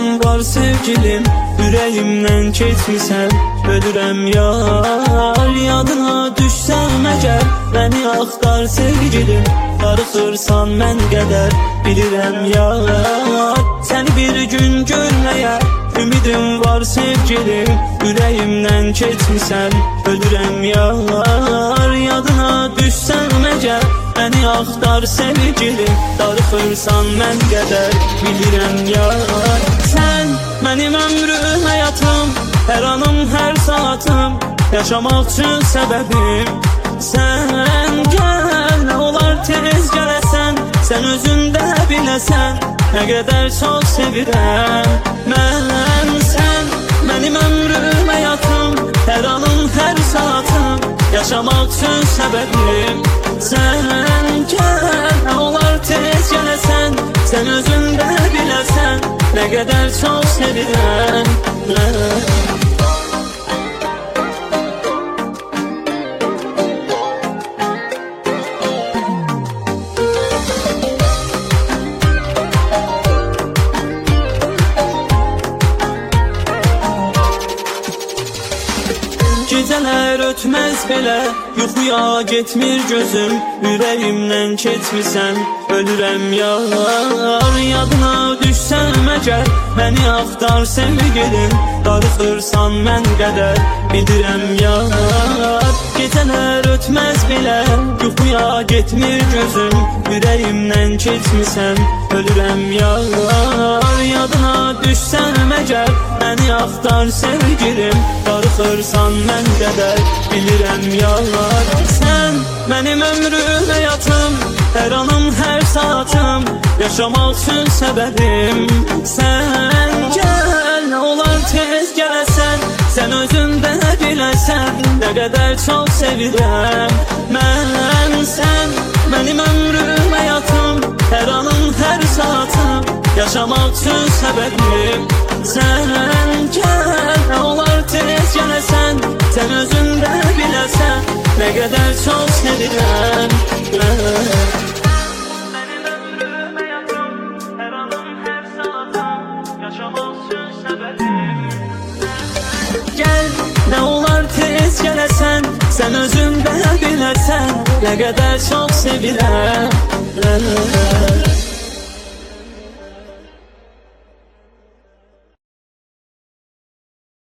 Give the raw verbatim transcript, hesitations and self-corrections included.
var sevgilim, ürəyimdən keçmisən. Ölürəm yar, yadına düşsəm əgər, məni axtar sevgilim, darıxırsan mən qədər. Bilirəm yar, səni bir gün görməyə ümidim var sevgilim, ürəyimdən keçmisən. Ölürəm yar, yadına düşsəm əgər, məni axtar sevgilim, darıxırsan mən qədər. Bilirəm yar, sən mənim ömrüm, həyatım, hər anım, hər saatım, yaşamaq üçün səbəbim. Sən gəl, nə olar tez gələsən, sən özün də biləsən, nə qədər çox sevirəm mən. Sən mənim ömrüm, həyatım, hər anım, hər saatım, yaşamaq üçün səbəbim. Sən gəl, nə olar tez gələsən, sən özün də biləsən, nə qədər çox sevirəm mən. Gecələr ötməz belə, yuxuya getmir gözüm, ürəyimdən keçmisən. Ölürəm yar, yadına düşsəm əgər, məni axtar sevgilim, darıxırsan mən qədər. Bilirəm yar, gecələr ötməz belə, yuxuya getmir gözüm, ürəyimdən keçmisən. Ölürəm yar, yadına düşsəm əgər, məni axtar sevgilim, darıxırsan mən qədər. Bilirəm yar, sən mənim ömrüm, həyatım, hər anım, hər saatım, yaşamaq üçün səbəbim. Sən gəl, nə olar tez gələsən, sən özün də biləsən, nə qədər çox sevirəm mən. Sən mənim ömrüm, həyatım, hər anım, hər saatım, yaşamaq üçün səbəbim. Sən gəl, nə olar tez gələsən, sən özün də biləsən, nə qədər çox sevirəm mən. Mənim ömrüm, həyatım, hər anım, hər saatım, yaşamaq üçün səbəbim. Gəl, nə olar tez gələsən, sən özün də biləsən, nə qədər çox sevirəm.